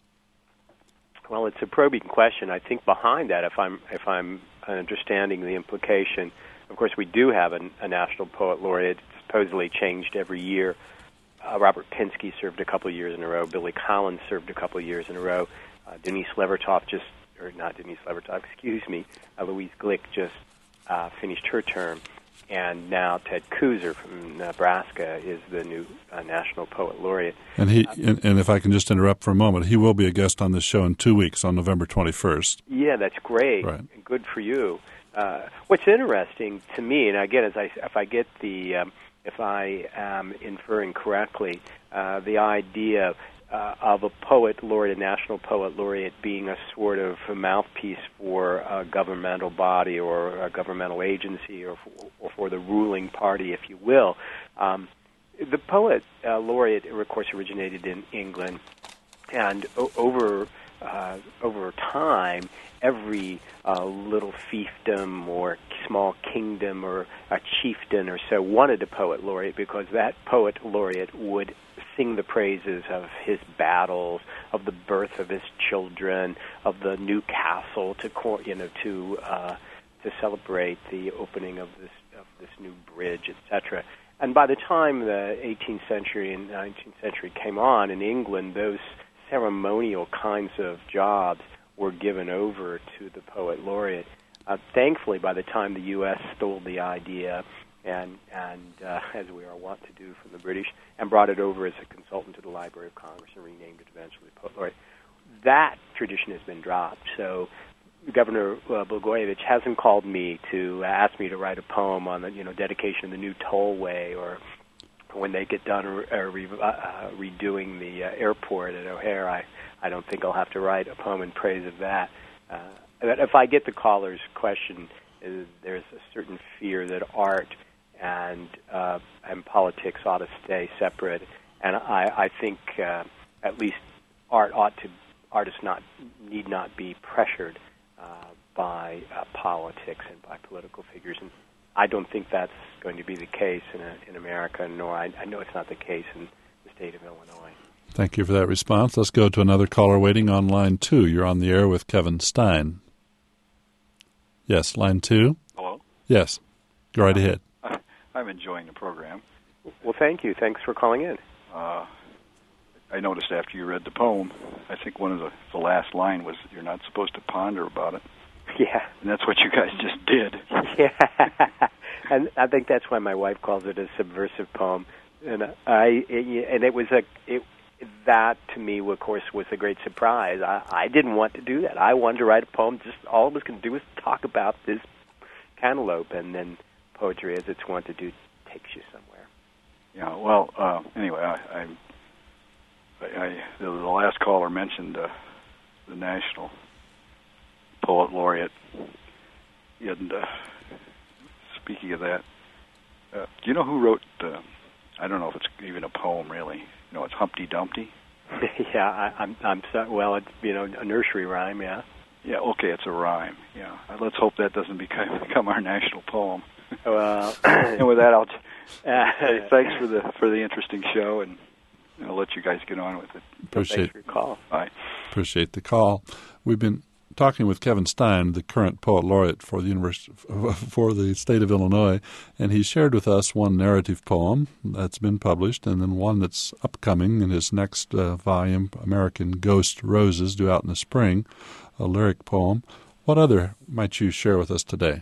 Well, it's a probing question. I think behind that, if I'm if I'm understanding the implication, of course, we do have a, a national poet laureate. It's supposedly changed every year. Uh, Robert Pinsky served a couple of years in a row. Billy Collins served a couple of years in a row. Uh, Denise Levertov just, or not Denise Levertov, excuse me, uh, Louise Glick just uh, finished her term. And now Ted Kooser from Nebraska is the new uh, national poet laureate. And he, and, and if I can just interrupt for a moment, he will be a guest on this show in two weeks on November twenty-first. Yeah, that's great. Right. Good for you. Uh, what's interesting to me, and again, as I, if I get the, um, if I am inferring correctly, uh, the idea uh, of a poet laureate, a national poet laureate, being a sort of a mouthpiece for a governmental body or a governmental agency, or for, or for the ruling party, if you will. Um, the poet uh, laureate, of course, originated in England, and o- over uh, over time, every uh, little fiefdom or small kingdom or a chieftain or so wanted a poet laureate, because that poet laureate would sing the praises of his battles, of the birth of his children, of the new castle to cor- you know to uh, to celebrate the opening of this of this new bridge, et cetera. And by the time the eighteenth century and nineteenth century came on in England, those ceremonial kinds of jobs were given over to the poet laureate. Uh, thankfully, by the time the U S stole the idea, and, and uh, as we are wont to do from the British, and brought it over as a consultant to the Library of Congress and renamed it eventually poet laureate, that tradition has been dropped. So Governor uh, Blagojevich hasn't called me to ask me to write a poem on the you know dedication of the new tollway, or when they get done uh, re- uh, redoing the uh, airport at O'Hare. I, I don't think I'll have to write a poem in praise of that. Uh, but if I get the caller's question, uh, there's a certain fear that art and uh, and politics ought to stay separate, and I, I think uh, at least art ought to artists not need not be pressured uh, by uh, politics and by political figures, and I don't think that's going to be the case in a, in America, nor I, I know it's not the case in the state of Illinois. Thank you for that response. Let's go to another caller waiting on line two. You're on the air with Kevin Stein. Yes, line two. Hello? Yes, go right ahead. Uh, I'm enjoying the program. Well, thank you. Thanks for calling in. Uh, I noticed after you read the poem, I think one of the, the last line was, you're not supposed to ponder about it. Yeah. And that's what you guys just did. Yeah. And I think that's why my wife calls it a subversive poem. And I it, and it was a it that to me, of course, was a great surprise. I, I didn't want to do that. I wanted to write a poem. Just all I was going to do was talk about this cantaloupe, and then poetry, as it's wont to do, takes you somewhere. Yeah. Well, uh, anyway, I, I, I the, the last caller mentioned uh, the National Poet Laureate, and uh, speaking of that, uh, do you know who wrote? Uh, I don't know if it's even a poem, really. You know, it's Humpty Dumpty. Yeah, I, I'm. I'm so, well. It's you know a nursery rhyme. Yeah. Yeah. Okay, it's a rhyme. Yeah. Uh, let's hope that doesn't become become our national poem. Well, and with that, I'll uh, say thanks for the for the interesting show, and I'll let you guys get on with it. Appreciate Thanks for your call. Bye. Appreciate the call. We've been talking with Kevin Stein, the current poet laureate for the University, for the state of Illinois, and he shared with us one narrative poem that's been published, and then one that's upcoming in his next uh, volume, American Ghost Roses, due out in the spring, a lyric poem. What other might you share with us today?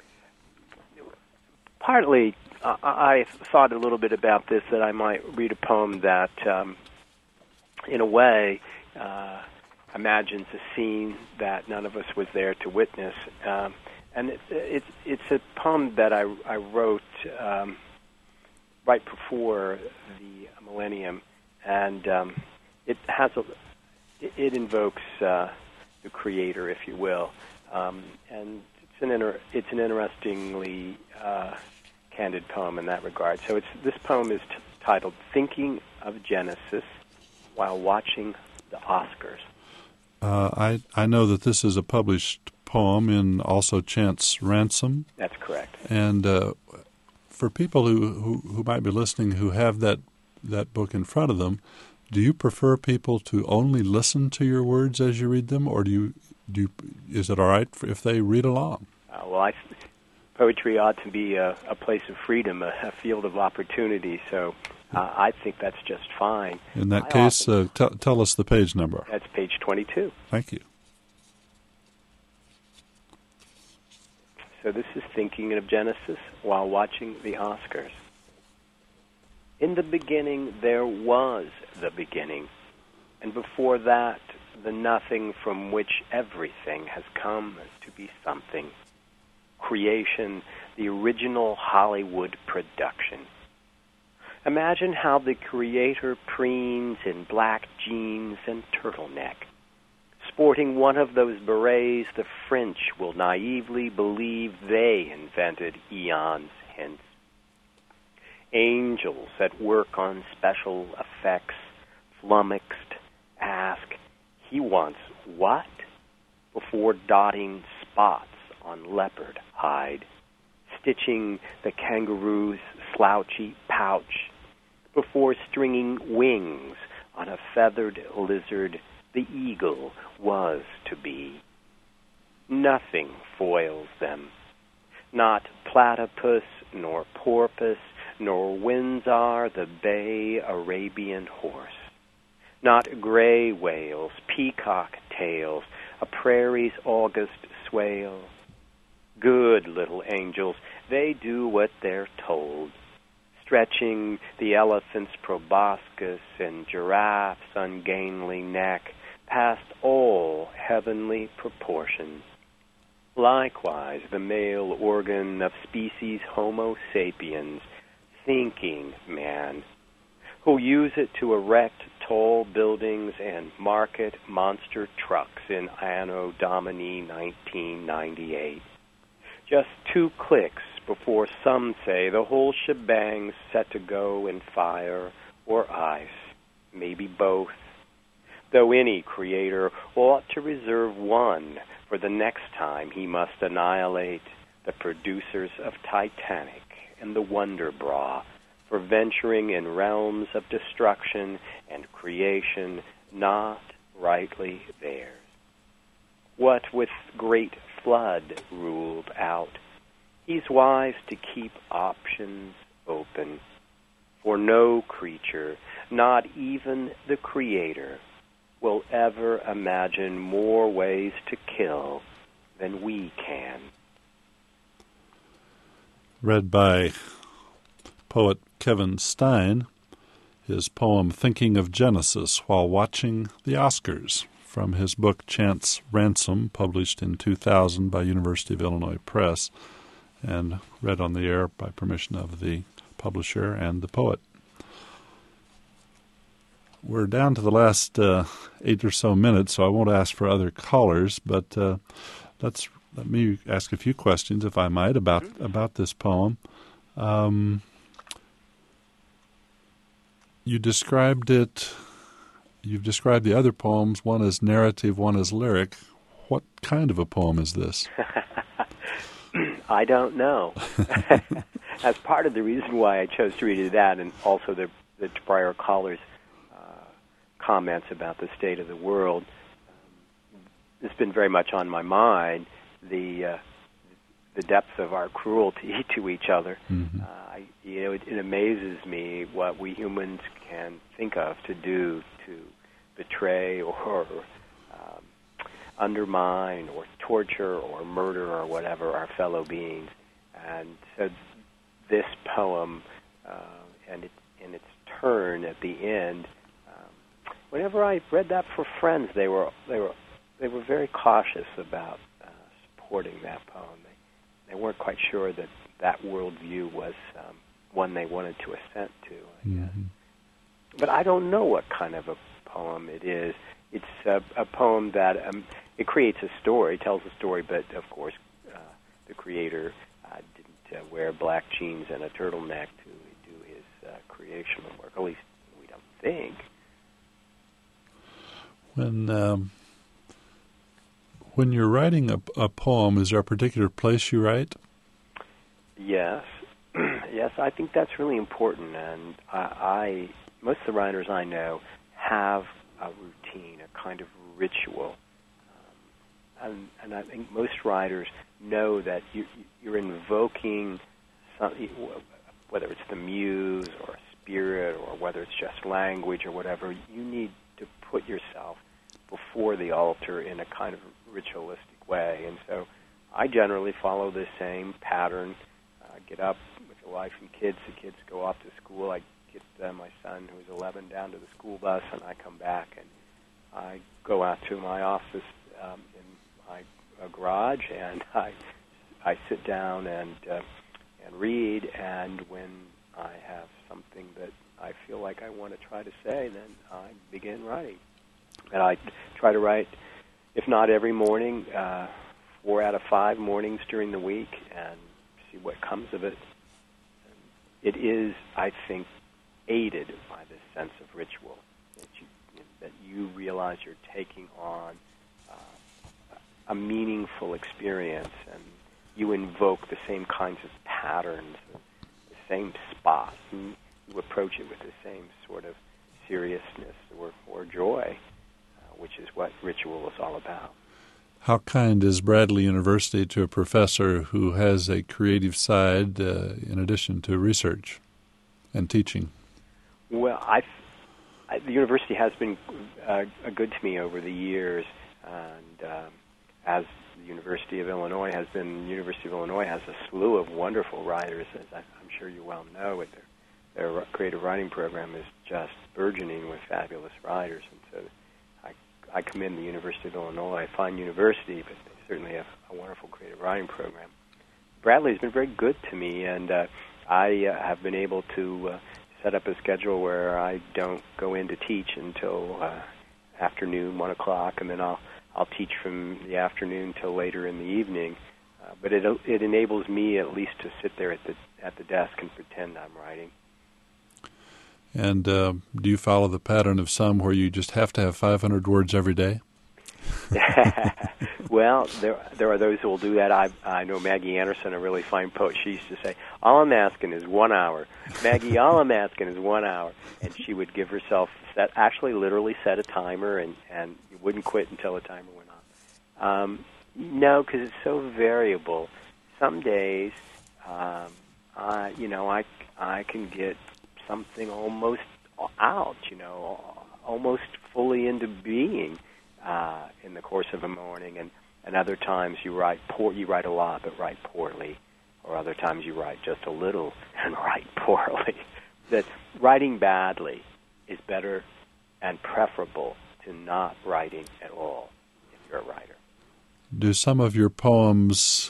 Partly, uh, I thought a little bit about this, that I might read a poem that, um, in a way, uh, imagines a scene that none of us was there to witness. Um, and it, it, it's a poem that I, I wrote um, right before the millennium, and um, it has a, it, it invokes uh, the Creator, if you will. Um, and it's an, inter, it's an interestingly uh, candid poem in that regard. So it's, this poem is t- titled Thinking of Genesis While Watching the Oscars. Uh, I I know that this is a published poem in Also Chance Ransom. That's correct. And uh, for people who, who, who might be listening who have that that book in front of them, do you prefer people to only listen to your words as you read them, or do you do you, is it all right if they read along? Uh, well, I, poetry ought to be a, a place of freedom, a, a field of opportunity. So. Uh, I think that's just fine. In that I case, often, uh, t- tell us the page number. That's page twenty-two. Thank you. So this is Thinking of Genesis while watching the Oscars. In the beginning, there was the beginning, and before that, the nothing from which everything has come to be something. Creation, the original Hollywood production. Imagine how the Creator preens in black jeans and turtleneck. Sporting one of those berets the French will naively believe they invented eons hence. Angels at work on special effects, flummoxed, ask, he wants what? Before dotting spots on leopard hide, stitching the kangaroo's slouchy pouch, before stringing wings on a feathered lizard the eagle was to be. Nothing foils them, not platypus, nor porpoise, nor Windsor the bay Arabian horse, not gray whales, peacock tails, a prairie's August swale. Good little angels, they do what they're told, stretching the elephant's proboscis and giraffe's ungainly neck past all heavenly proportions. Likewise, the male organ of species Homo sapiens, thinking man, who use it to erect tall buildings and market monster trucks in Anno Domini nineteen ninety-eight. Just two clicks before some say the whole shebang's set to go in fire or ice, maybe both. Though any creator ought to reserve one for the next time he must annihilate the producers of Titanic and the Wonder Bra for venturing in realms of destruction and creation not rightly theirs. What with great flood ruled out, he's wise to keep options open, for no creature, not even the Creator, will ever imagine more ways to kill than we can. Read by poet Kevin Stein, his poem Thinking of Genesis While Watching the Oscars, from his book Chance Ransom, published in two thousand by University of Illinois Press, and read on the air by permission of the publisher and the poet. We're down to the last uh, eight or so minutes, so I won't ask for other callers, but uh, let's let me ask a few questions, if I might, about about this poem. Um, you described it. You've described the other poems. One as narrative, one as lyric. What kind of a poem is this? I don't know. That's part of the reason why I chose to read it that, and also the, the prior callers' uh, comments about the state of the world. Um, it's been very much on my mind, the uh, the depth of our cruelty to each other. Mm-hmm. Uh, I, you know, it, it amazes me what we humans can think of to do to betray or um, undermine or torture or murder or whatever our fellow beings. And so this poem uh, and, it, and its turn at the end, um, whenever I read that for friends, they were they were they were very cautious about uh, supporting that poem. They, they weren't quite sure that that worldview was um, one they wanted to assent to, I guess. Mm-hmm. But I don't know what kind of a poem it is. It's a, a poem that um, it creates a story, tells a story, but of course uh, the creator uh, didn't uh, wear black jeans and a turtleneck to do his uh, creational work. At least we don't think. When um, when you're writing a, a poem, is there a particular place you write? Yes, yes. I think that's really important, and I, I most of the writers I know have a routine, a kind of ritual. Um, and, and I think most writers know that you, you're invoking something, whether it's the muse or a spirit or whether it's just language or whatever, you need to put yourself before the altar in a kind of ritualistic way. And so I generally follow the same pattern. Uh, get up with the wife and kids. The kids go off to school. I get uh, my son, who's eleven, down to the school bus, and I come back and I go out to my office um, in my uh, garage, and I I sit down and uh, and read. And when I have something that I feel like I want to try to say, then I begin writing. And I try to write, if not every morning, uh, four out of five mornings during the week, and see what comes of it. And it is, I think, aided by this sense of ritual, that you, that you realize you're taking on uh, a meaningful experience, and you invoke the same kinds of patterns, the same spots, and you approach it with the same sort of seriousness or, or joy, uh, which is what ritual is all about. How kind is Bradley University to a professor who has a creative side uh, in addition to research and teaching? Well, I, I, the university has been uh, good to me over the years, and um, as the University of Illinois has been, the University of Illinois has a slew of wonderful writers, as I, I'm sure you well know. With their, their creative writing program is just burgeoning with fabulous writers, and so I, I commend the University of Illinois, a fine university, but they certainly have a wonderful creative writing program. Bradley's been very good to me, and uh, I uh, have been able to uh, set up a schedule where I don't go in to teach until uh, afternoon, one o'clock, and then I'll I'll teach from the afternoon till later in the evening. Uh, but it it enables me at least to sit there at the at the desk and pretend I'm writing. And uh, do you follow the pattern of some where you just have to have five hundred words every day? Well, there there are those who will do that. I I know Maggie Anderson, a really fine poet. She used to say, "All I'm asking is one hour." Maggie, all I'm asking is one hour, and she would give herself set, actually, literally set a timer, and and you wouldn't quit until the timer went on. Um, no, because it's so variable. Some days um, uh, you know, I, I can get something almost out, you know, almost fully into being uh, in the course of a morning. And, and other times you write poor, you write a lot but write poorly, or other times you write just a little and write poorly. That writing badly is better and preferable to not writing at all if you're a writer. Do some of your poems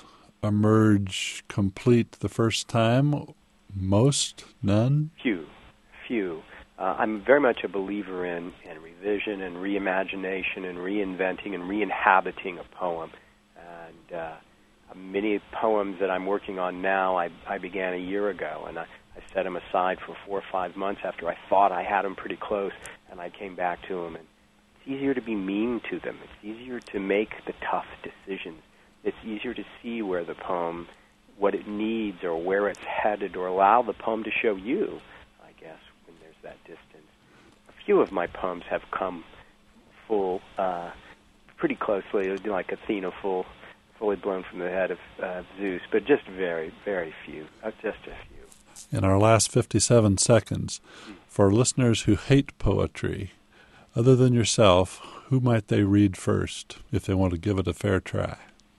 emerge complete the first time? Most? None? Few. Few. Uh, I'm very much a believer in, in revision and reimagination and reinventing and re-inhabiting a poem. And uh, many poems that I'm working on now, I, I began a year ago, and I, I set them aside for four or five months after I thought I had them pretty close, and I came back to them. And it's easier to be mean to them. It's easier to make the tough decisions. It's easier to see where the poem, what it needs or where it's headed, or allow the poem to show you, I guess, when there's that distance. A few of my poems have come full, uh, pretty closely, like Athena full, fully blown from the head of uh, Zeus, but just very, very few, uh, just a few. In our last fifty-seven seconds, for listeners who hate poetry, other than yourself, who might they read first if they want to give it a fair try?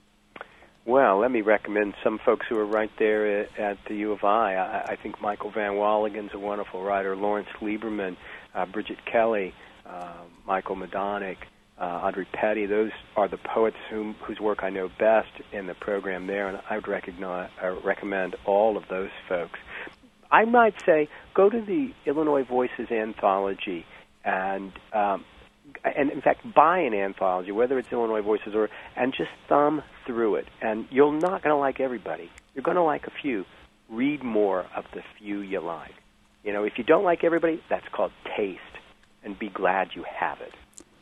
Well, let me recommend some folks who are right there at, at the U of I. I. I think Michael Van Walligen's a wonderful writer, Lawrence Lieberman, uh, Bridget Kelly, uh, Michael Madonic, uh, Audrey Petty. Those are the poets whom, whose work I know best in the program there, and I would recognize, uh, recommend all of those folks. I might say go to the Illinois Voices anthology and, um, and in fact, buy an anthology, whether it's Illinois Voices or, and just thumb through it. And you're not going to like everybody. You're going to like a few. Read more of the few you like. You know, if you don't like everybody, that's called taste, and be glad you have it.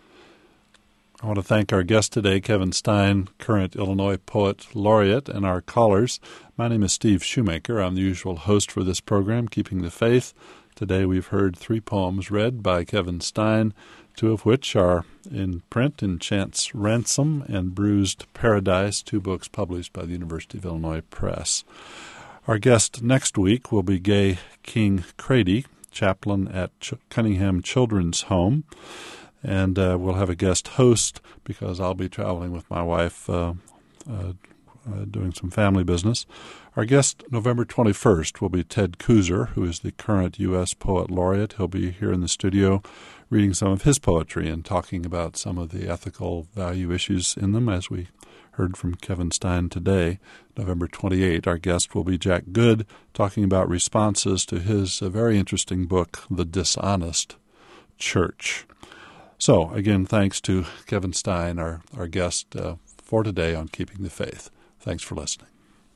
I want to thank our guest today, Kevin Stein, current Illinois Poet Laureate, and our callers. My name is Steve Shoemaker. I'm the usual host for this program, Keeping the Faith. Today we've heard three poems read by Kevin Stein, two of which are in print in Chance Ransom and Bruised Paradise, two books published by the University of Illinois Press. Our guest next week will be Gay King Crady, chaplain at Ch- Cunningham Children's Home. And uh, we'll have a guest host because I'll be traveling with my wife uh, uh, uh, doing some family business. Our guest November twenty-first will be Ted Kuser, who is the current U S Poet Laureate. He'll be here in the studio reading some of his poetry and talking about some of the ethical value issues in them, as we heard from Kevin Stein today. November twenty-eighth, our guest will be Jack Good, talking about responses to his uh, very interesting book, The Dishonest Church. So, again, thanks to Kevin Stein, our, our guest uh, for today on Keeping the Faith. Thanks for listening.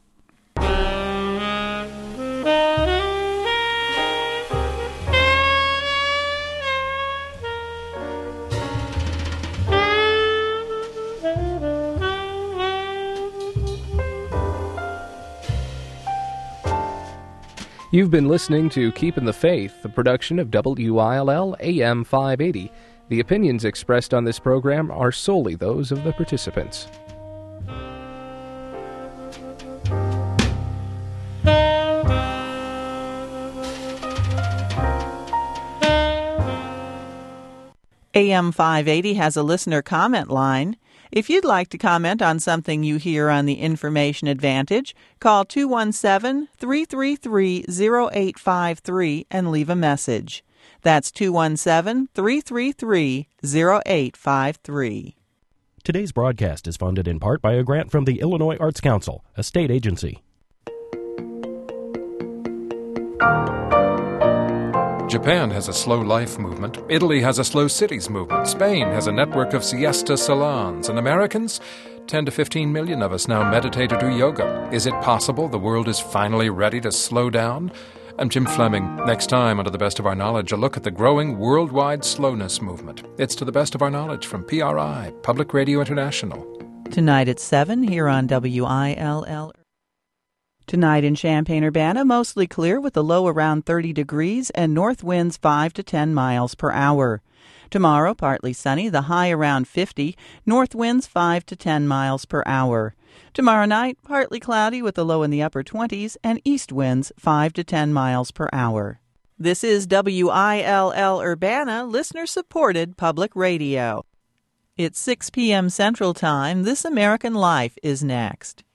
You've been listening to Keeping the Faith, a production of W I L L A M five eighty. The opinions expressed on this program are solely those of the participants. A M five eighty has a listener comment line. If you'd like to comment on something you hear on the Information Advantage, call two one seven, three three three, zero eight five three and leave a message. That's two one seven, three three three, zero eight five three. Today's broadcast is funded in part by a grant from the Illinois Arts Council, a state agency. Japan has a slow life movement. Italy has a slow cities movement. Spain has a network of siesta salons. And Americans, ten to fifteen million of us now meditate or do yoga. Is it possible the world is finally ready to slow down? I'm Jim Fleming. Next time, under the best of our knowledge, a look at the growing worldwide slowness movement. It's to the best of our knowledge from P R I, Public Radio International. Tonight at seven here on W I L L. Tonight in Champaign-Urbana, mostly clear with a low around thirty degrees and north winds five to ten miles per hour. Tomorrow, partly sunny, the high around fifty, north winds five to ten miles per hour. Tomorrow night, partly cloudy with a low in the upper twenties and east winds five to ten miles per hour. This is W I L L Urbana, listener-supported public radio. It's six p.m. Central Time. This American Life is next.